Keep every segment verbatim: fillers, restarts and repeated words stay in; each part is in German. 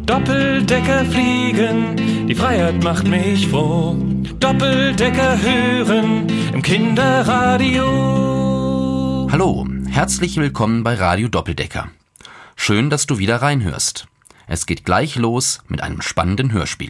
Doppeldecker fliegen, die Freiheit macht mich froh. Doppeldecker hören im Kinderradio. Hallo, herzlich willkommen bei Radio Doppeldecker. Schön, dass du wieder reinhörst. Es geht gleich los mit einem spannenden Hörspiel.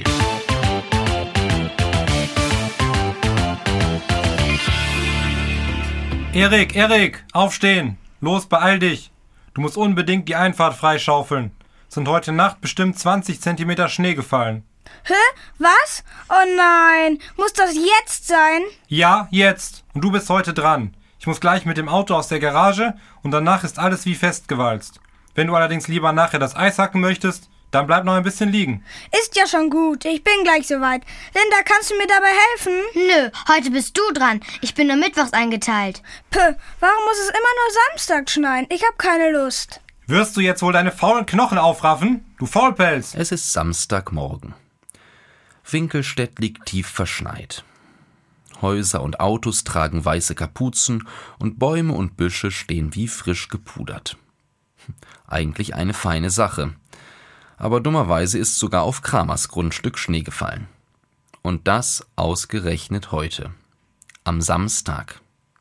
Erik, Erik, aufstehen! Los, beeil dich! Du musst unbedingt die Einfahrt freischaufeln. Sind heute Nacht bestimmt zwanzig Zentimeter Schnee gefallen. Hä? Was? Oh nein! Muss das jetzt sein? Ja, jetzt. Und du bist heute dran. Ich muss gleich mit dem Auto aus der Garage und danach ist alles wie festgewalzt. Wenn du allerdings lieber nachher das Eis hacken möchtest, dann bleib noch ein bisschen liegen. Ist ja schon gut. Ich bin gleich soweit. Linda, kannst du mir dabei helfen? Nö, heute bist du dran. Ich bin nur mittwochs eingeteilt. Puh, warum muss es immer nur Samstag schneien? Ich hab keine Lust. Wirst du jetzt wohl deine faulen Knochen aufraffen? Du Faulpelz! Es ist Samstagmorgen. Winkelstedt liegt tief verschneit. Häuser und Autos tragen weiße Kapuzen und Bäume und Büsche stehen wie frisch gepudert. Eigentlich eine feine Sache. Aber dummerweise ist sogar auf Kramers Grundstück Schnee gefallen. Und das ausgerechnet heute. Am Samstag.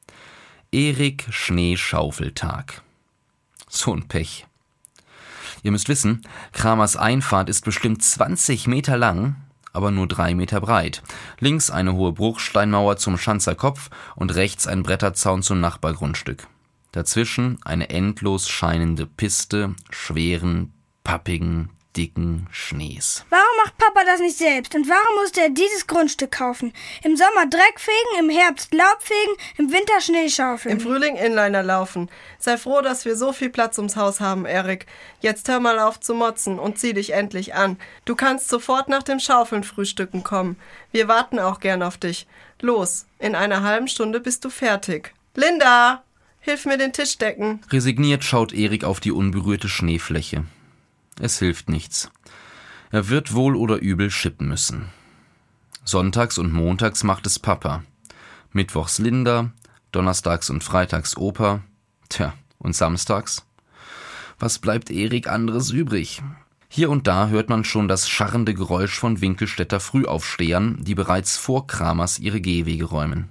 Erik Schneeschaufeltag. So ein Pech. Ihr müsst wissen, Kramers Einfahrt ist bestimmt zwanzig Meter lang, aber nur drei Meter breit. Links eine hohe Bruchsteinmauer zum Schanzerkopf und rechts ein Bretterzaun zum Nachbargrundstück. Dazwischen eine endlos scheinende Piste schweren, pappigen, dicken Schnees. Warum macht Papa das nicht selbst? Und warum musste er dieses Grundstück kaufen? Im Sommer Dreck fegen, im Herbst Laub fegen, im Winter Schnee schaufeln. Im Frühling Inliner laufen. Sei froh, dass wir so viel Platz ums Haus haben, Erik. Jetzt hör mal auf zu motzen und zieh dich endlich an. Du kannst sofort nach dem Schaufeln frühstücken kommen. Wir warten auch gern auf dich. Los, in einer halben Stunde bist du fertig. Linda, hilf mir den Tisch decken. Resigniert schaut Erik auf die unberührte Schneefläche. Es hilft nichts. Er wird wohl oder übel schippen müssen. Sonntags und montags macht es Papa. Mittwochs Linda, donnerstags und freitags Opa. Tja, und samstags? Was bleibt Erik anderes übrig? Hier und da hört man schon das scharrende Geräusch von Winkelstädter Frühaufstehern, die bereits vor Kramers ihre Gehwege räumen.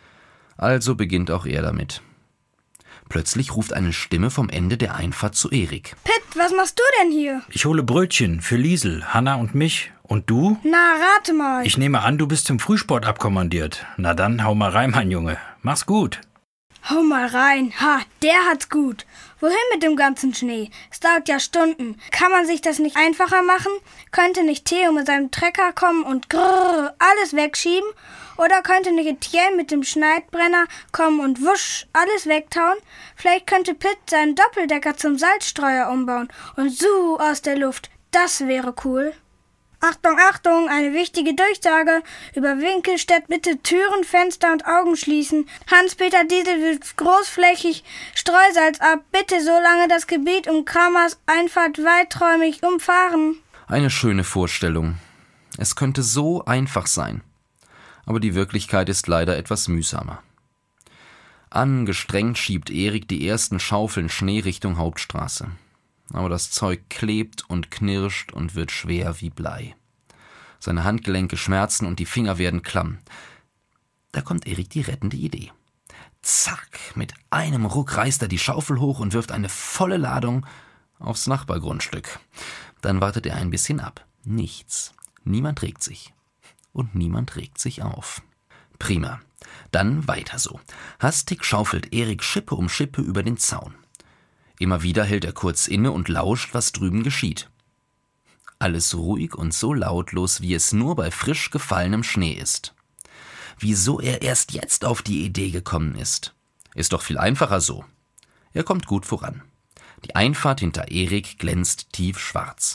Also beginnt auch er damit. Plötzlich ruft eine Stimme vom Ende der Einfahrt zu Erik. Pitt, was machst du denn hier? Ich hole Brötchen für Liesel, Hanna und mich. Und du? Na, rate mal. Ich nehme an, du bist zum Frühsport abkommandiert. Na dann, hau mal rein, mein Junge. Mach's gut. Hau mal rein. Ha, der hat's gut. Wohin mit dem ganzen Schnee? Es dauert ja Stunden. Kann man sich das nicht einfacher machen? Könnte nicht Theo mit seinem Trecker kommen und grrr, alles wegschieben? Oder könnte nicht Etienne mit dem Schneidbrenner kommen und wusch, alles wegtauen? Vielleicht könnte Pitt seinen Doppeldecker zum Salzstreuer umbauen und so aus der Luft. Das wäre cool. Achtung, Achtung, eine wichtige Durchsage. Über Winkelstedt bitte Türen, Fenster und Augen schließen. Hans-Peter Diesel wirft großflächig Streusalz ab. Bitte so lange das Gebiet um Kramers Einfahrt weiträumig umfahren. Eine schöne Vorstellung. Es könnte so einfach sein. Aber die Wirklichkeit ist leider etwas mühsamer. Angestrengt schiebt Erik die ersten Schaufeln Schnee Richtung Hauptstraße. Aber das Zeug klebt und knirscht und wird schwer wie Blei. Seine Handgelenke schmerzen und die Finger werden klamm. Da kommt Erik die rettende Idee. Zack, mit einem Ruck reißt er die Schaufel hoch und wirft eine volle Ladung aufs Nachbargrundstück. Dann wartet er ein bisschen ab. Nichts. Niemand regt sich. Und niemand regt sich auf. Prima. Dann weiter so. Hastig schaufelt Erik Schippe um Schippe über den Zaun. Immer wieder hält er kurz inne und lauscht, was drüben geschieht. Alles ruhig und so lautlos, wie es nur bei frisch gefallenem Schnee ist. Wieso er erst jetzt auf die Idee gekommen ist, ist doch viel einfacher so. Er kommt gut voran. Die Einfahrt hinter Erik glänzt tiefschwarz.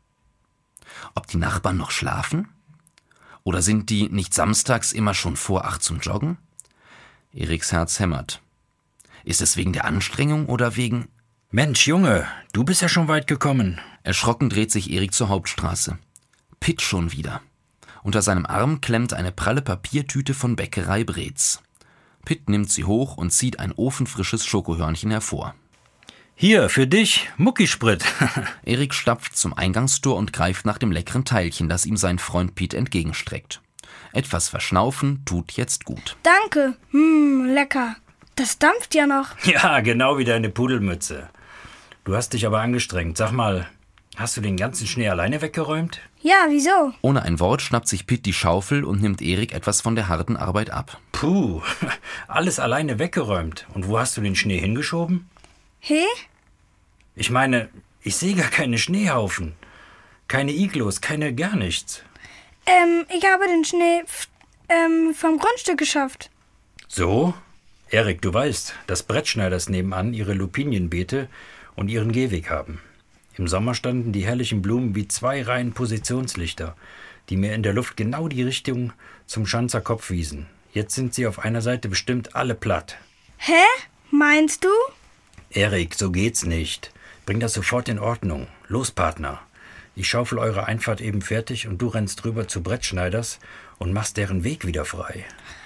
Ob die Nachbarn noch schlafen? Oder sind die nicht samstags immer schon vor acht zum Joggen? Eriks Herz hämmert. Ist es wegen der Anstrengung oder wegen... Mensch, Junge, du bist ja schon weit gekommen. Erschrocken dreht sich Erik zur Hauptstraße. Pitt schon wieder. Unter seinem Arm klemmt eine pralle Papiertüte von Bäckerei Breetz. Pitt nimmt sie hoch und zieht ein ofenfrisches Schokohörnchen hervor. Hier, für dich, Muckisprit. Erik stapft zum Eingangstor und greift nach dem leckeren Teilchen, das ihm sein Freund Piet entgegenstreckt. Etwas verschnaufen tut jetzt gut. Danke. Hm, lecker. Das dampft ja noch. Ja, genau wie deine Pudelmütze. Du hast dich aber angestrengt. Sag mal, hast du den ganzen Schnee alleine weggeräumt? Ja, wieso? Ohne ein Wort schnappt sich Piet die Schaufel und nimmt Erik etwas von der harten Arbeit ab. Puh, alles alleine weggeräumt. Und wo hast du den Schnee hingeschoben? He? Ich meine, ich sehe gar keine Schneehaufen. Keine Iglos, keine gar nichts. Ähm, ich habe den Schnee pf, ähm, vom Grundstück geschafft. So? Erik, du weißt, dass Brettschneiders nebenan ihre Lupinienbeete und ihren Gehweg haben. Im Sommer standen die herrlichen Blumen wie zwei Reihen Positionslichter, die mir in der Luft genau die Richtung zum Schanzer Kopf wiesen. Jetzt sind sie auf einer Seite bestimmt alle platt. Hä? Meinst du? Erik, so geht's nicht. Bring das sofort in Ordnung. Los, Partner. Ich schaufel eure Einfahrt eben fertig und du rennst rüber zu Brettschneiders und machst deren Weg wieder frei.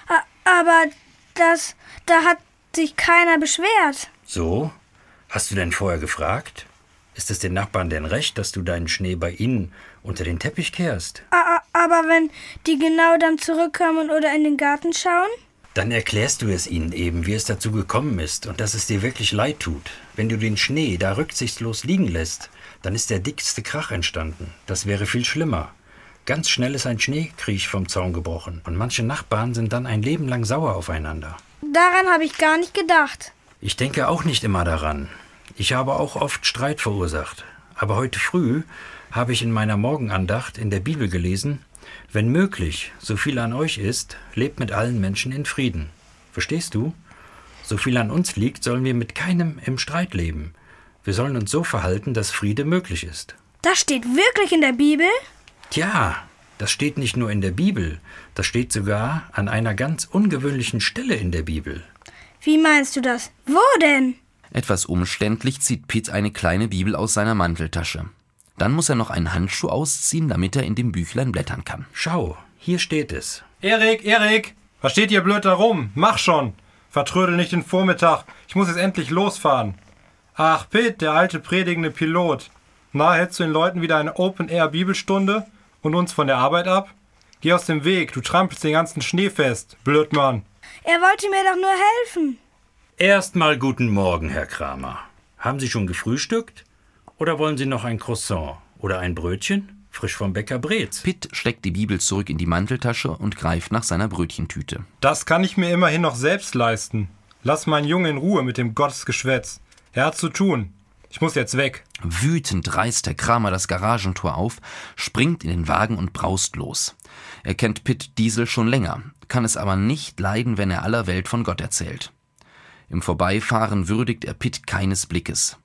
A- aber das, da hat sich keiner beschwert. So? Hast du denn vorher gefragt? Ist es den Nachbarn denn recht, dass du deinen Schnee bei ihnen unter den Teppich kehrst? A- aber wenn die genau dann zurückkommen oder in den Garten schauen? Dann erklärst du es ihnen eben, wie es dazu gekommen ist und dass es dir wirklich leid tut. Wenn du den Schnee da rücksichtslos liegen lässt, dann ist der dickste Krach entstanden. Das wäre viel schlimmer. Ganz schnell ist ein Schneekriech vom Zaun gebrochen und manche Nachbarn sind dann ein Leben lang sauer aufeinander. Daran habe ich gar nicht gedacht. Ich denke auch nicht immer daran. Ich habe auch oft Streit verursacht. Aber heute früh habe ich in meiner Morgenandacht in der Bibel gelesen: Wenn möglich, so viel an euch ist, lebt mit allen Menschen in Frieden. Verstehst du? So viel an uns liegt, sollen wir mit keinem im Streit leben. Wir sollen uns so verhalten, dass Friede möglich ist. Das steht wirklich in der Bibel? Tja, das steht nicht nur in der Bibel, das steht sogar an einer ganz ungewöhnlichen Stelle in der Bibel. Wie meinst du das? Wo denn? Etwas umständlich zieht Piet eine kleine Bibel aus seiner Manteltasche. Dann muss er noch einen Handschuh ausziehen, damit er in dem Büchlein blättern kann. Schau, hier steht es. Erik, Erik, was steht hier blöd da rum? Mach schon. Vertrödel nicht den Vormittag. Ich muss jetzt endlich losfahren. Ach, Piet, der alte predigende Pilot. Na, hältst du den Leuten wieder eine Open-Air-Bibelstunde und uns von der Arbeit ab? Geh aus dem Weg, du trampelst den ganzen Schnee fest, Blödmann. Er wollte mir doch nur helfen. Erstmal guten Morgen, Herr Kramer. Haben Sie schon gefrühstückt? Oder wollen Sie noch ein Croissant oder ein Brötchen? Frisch vom Bäcker Brez. Piet steckt die Bibel zurück in die Manteltasche und greift nach seiner Brötchentüte. Das kann ich mir immerhin noch selbst leisten. Lass meinen Jungen in Ruhe mit dem Gottesgeschwätz. Er hat zu tun. Ich muss jetzt weg. Wütend reißt der Kramer das Garagentor auf, springt in den Wagen und braust los. Er kennt Piet Diesel schon länger, kann es aber nicht leiden, wenn er aller Welt von Gott erzählt. Im Vorbeifahren würdigt er Piet keines Blickes.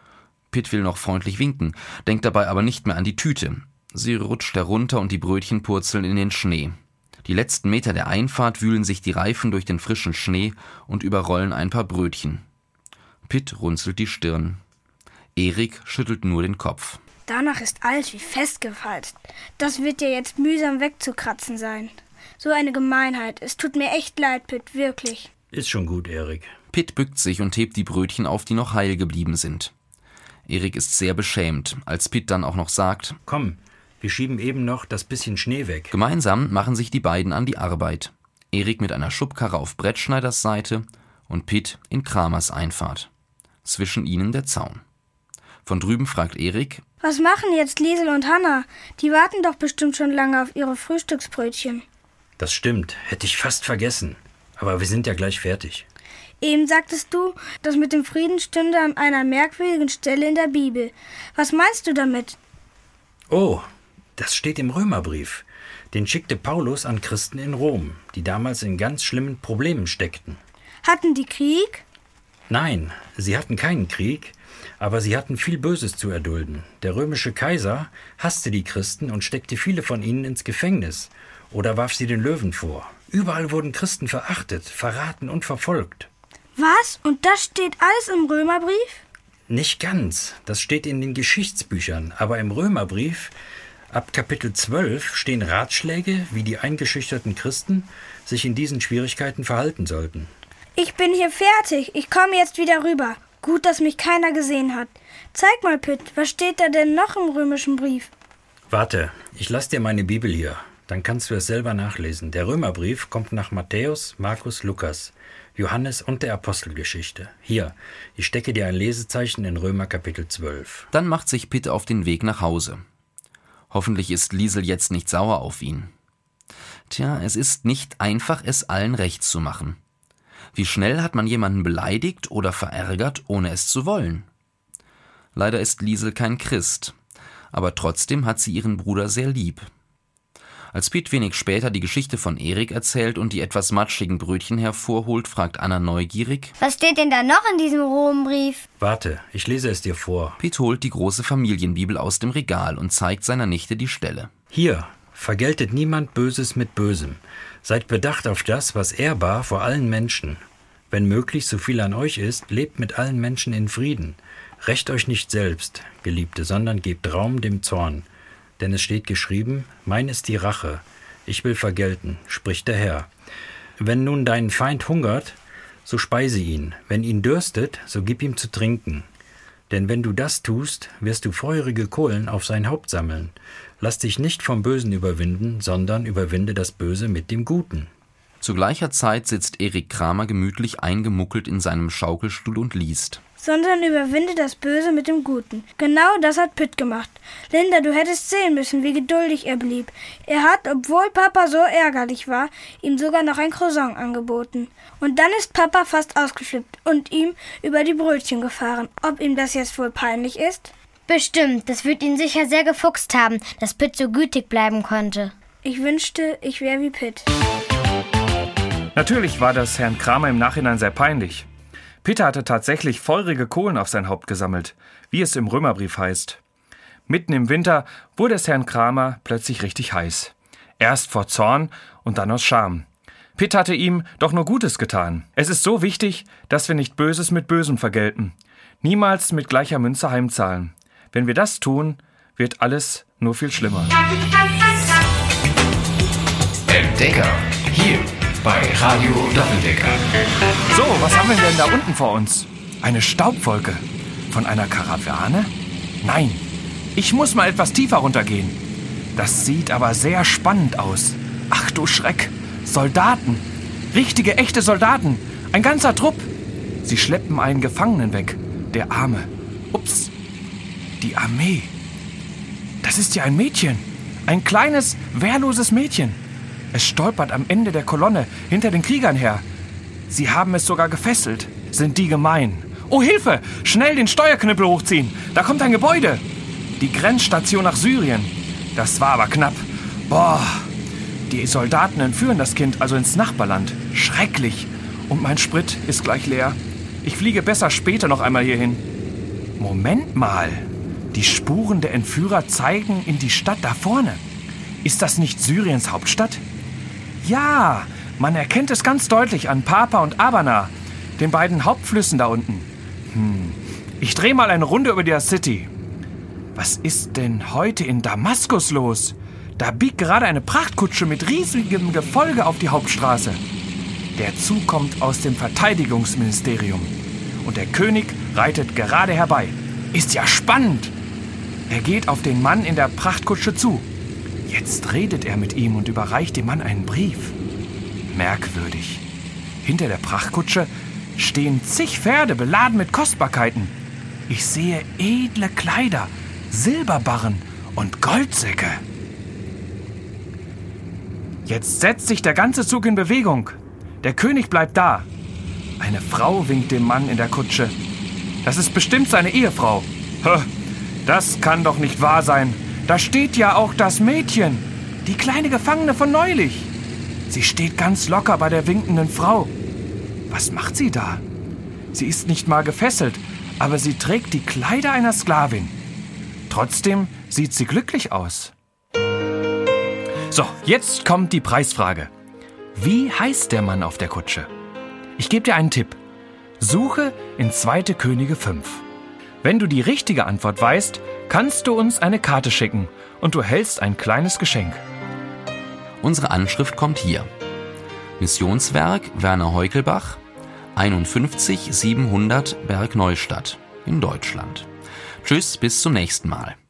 Piet will noch freundlich winken, denkt dabei aber nicht mehr an die Tüte. Sie rutscht herunter und die Brötchen purzeln in den Schnee. Die letzten Meter der Einfahrt wühlen sich die Reifen durch den frischen Schnee und überrollen ein paar Brötchen. Piet runzelt die Stirn. Erik schüttelt nur den Kopf. Danach ist alles wie festgefalzt. Das wird dir jetzt mühsam wegzukratzen sein. So eine Gemeinheit. Es tut mir echt leid, Piet, wirklich. Ist schon gut, Erik. Piet bückt sich und hebt die Brötchen auf, die noch heil geblieben sind. Erik ist sehr beschämt, als Piet dann auch noch sagt: Komm, wir schieben eben noch das bisschen Schnee weg. Gemeinsam machen sich die beiden an die Arbeit. Erik mit einer Schubkarre auf Brettschneiders Seite und Piet in Kramers Einfahrt. Zwischen ihnen der Zaun. Von drüben fragt Erik: Was machen jetzt Liesel und Hanna? Die warten doch bestimmt schon lange auf ihre Frühstücksbrötchen. Das stimmt, hätte ich fast vergessen. Aber wir sind ja gleich fertig. Eben sagtest du, das mit dem Frieden stünde an einer merkwürdigen Stelle in der Bibel. Was meinst du damit? Oh, das steht im Römerbrief. Den schickte Paulus an Christen in Rom, die damals in ganz schlimmen Problemen steckten. Hatten die Krieg? Nein, sie hatten keinen Krieg, aber sie hatten viel Böses zu erdulden. Der römische Kaiser hasste die Christen und steckte viele von ihnen ins Gefängnis oder warf sie den Löwen vor. Überall wurden Christen verachtet, verraten und verfolgt. Was? Und das steht alles im Römerbrief? Nicht ganz. Das steht in den Geschichtsbüchern. Aber im Römerbrief, ab Kapitel zwölf, stehen Ratschläge, wie die eingeschüchterten Christen sich in diesen Schwierigkeiten verhalten sollten. Ich bin hier fertig. Ich komme jetzt wieder rüber. Gut, dass mich keiner gesehen hat. Zeig mal, Pitt, was steht da denn noch im römischen Brief? Warte, ich lass dir meine Bibel hier. Dann kannst du es selber nachlesen. Der Römerbrief kommt nach Matthäus, Markus, Lukas, Johannes und der Apostelgeschichte. Hier, ich stecke dir ein Lesezeichen in Römer Kapitel zwölf. Dann macht sich Pitt auf den Weg nach Hause. Hoffentlich ist Liesel jetzt nicht sauer auf ihn. Tja, es ist nicht einfach, es allen recht zu machen. Wie schnell hat man jemanden beleidigt oder verärgert, ohne es zu wollen? Leider ist Liesel kein Christ, aber trotzdem hat sie ihren Bruder sehr lieb. Als Pitt wenig später die Geschichte von Erik erzählt und die etwas matschigen Brötchen hervorholt, fragt Anna neugierig: Was steht denn da noch in diesem Rombrief? Warte, ich lese es dir vor. Pitt holt die große Familienbibel aus dem Regal und zeigt seiner Nichte die Stelle. Hier, vergeltet niemand Böses mit Bösem. Seid bedacht auf das, was ehrbar vor allen Menschen. Wenn möglich, so viel an euch ist, lebt mit allen Menschen in Frieden. Rächt euch nicht selbst, Geliebte, sondern gebt Raum dem Zorn. Denn es steht geschrieben, mein ist die Rache, ich will vergelten, spricht der Herr. Wenn nun dein Feind hungert, so speise ihn, wenn ihn dürstet, so gib ihm zu trinken. Denn wenn du das tust, wirst du feurige Kohlen auf sein Haupt sammeln. Lass dich nicht vom Bösen überwinden, sondern überwinde das Böse mit dem Guten. Zu gleicher Zeit sitzt Erik Kramer gemütlich eingemuckelt in seinem Schaukelstuhl und liest. Sondern überwinde das Böse mit dem Guten. Genau das hat Pitt gemacht. Linda, du hättest sehen müssen, wie geduldig er blieb. Er hat, obwohl Papa so ärgerlich war, ihm sogar noch ein Croissant angeboten. Und dann ist Papa fast ausgeflippt und ihm über die Brötchen gefahren. Ob ihm das jetzt wohl peinlich ist? Bestimmt, das wird ihn sicher sehr gefuchst haben, dass Pitt so gütig bleiben konnte. Ich wünschte, ich wäre wie Pitt. Natürlich war das Herrn Kramer im Nachhinein sehr peinlich. Pitt hatte tatsächlich feurige Kohlen auf sein Haupt gesammelt, wie es im Römerbrief heißt. Mitten im Winter wurde es Herrn Kramer plötzlich richtig heiß. Erst vor Zorn und dann aus Scham. Pitt hatte ihm doch nur Gutes getan. Es ist so wichtig, dass wir nicht Böses mit Bösem vergelten. Niemals mit gleicher Münze heimzahlen. Wenn wir das tun, wird alles nur viel schlimmer. Entdecker, hier bei Radio Doppeldecker. So, was haben wir denn da unten vor uns? Eine Staubwolke. Von einer Karawane? Nein, ich muss mal etwas tiefer runtergehen. Das sieht aber sehr spannend aus. Ach du Schreck, Soldaten. Richtige, echte Soldaten. Ein ganzer Trupp. Sie schleppen einen Gefangenen weg. Der Arme. Ups. Die Armee. Das ist ja ein Mädchen. Ein kleines, wehrloses Mädchen. Es stolpert am Ende der Kolonne hinter den Kriegern her. Sie haben es sogar gefesselt. Sind die gemein. Oh, Hilfe! Schnell den Steuerknüppel hochziehen. Da kommt ein Gebäude. Die Grenzstation nach Syrien. Das war aber knapp. Boah. Die Soldaten entführen das Kind also ins Nachbarland. Schrecklich. Und mein Sprit ist gleich leer. Ich fliege besser später noch einmal hierhin. Moment mal. Die Spuren der Entführer zeigen in die Stadt da vorne. Ist das nicht Syriens Hauptstadt? Ja, man erkennt es ganz deutlich an Papa und Abana, den beiden Hauptflüssen da unten. Hm. Ich drehe mal eine Runde über die City. Was ist denn heute in Damaskus los? Da biegt gerade eine Prachtkutsche mit riesigem Gefolge auf die Hauptstraße. Der Zug kommt aus dem Verteidigungsministerium. Und der König reitet gerade herbei. Ist ja spannend. Er geht auf den Mann in der Prachtkutsche zu. Jetzt redet er mit ihm und überreicht dem Mann einen Brief. Merkwürdig. Hinter der Prachtkutsche stehen zig Pferde beladen mit Kostbarkeiten. Ich sehe edle Kleider, Silberbarren und Goldsäcke. Jetzt setzt sich der ganze Zug in Bewegung. Der König bleibt da. Eine Frau winkt dem Mann in der Kutsche. Das ist bestimmt seine Ehefrau. Hä, das kann doch nicht wahr sein. Da steht ja auch das Mädchen, die kleine Gefangene von neulich. Sie steht ganz locker bei der winkenden Frau. Was macht sie da? Sie ist nicht mal gefesselt, aber sie trägt die Kleider einer Sklavin. Trotzdem sieht sie glücklich aus. So, jetzt kommt die Preisfrage. Wie heißt der Mann auf der Kutsche? Ich gebe dir einen Tipp. Suche in zweite Könige fünf. Wenn du die richtige Antwort weißt, kannst du uns eine Karte schicken und du hältst ein kleines Geschenk. Unsere Anschrift kommt hier. Missionswerk Werner Heukelbach, einundfünfzig siebenhundert Bergneustadt in Deutschland. Tschüss, bis zum nächsten Mal.